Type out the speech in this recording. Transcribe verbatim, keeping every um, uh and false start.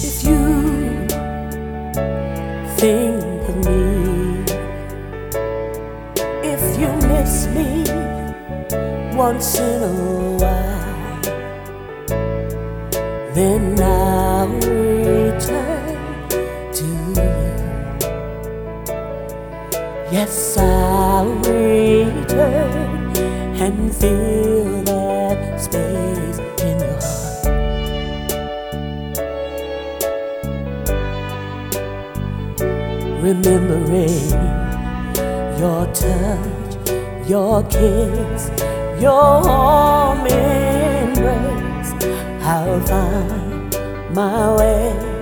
If you think of me, if you miss me once in a while, then I'll return to you. Yes, I'll return and fill that space in your heart. Remembering your touch, your kiss, your warm embrace, I'll find my way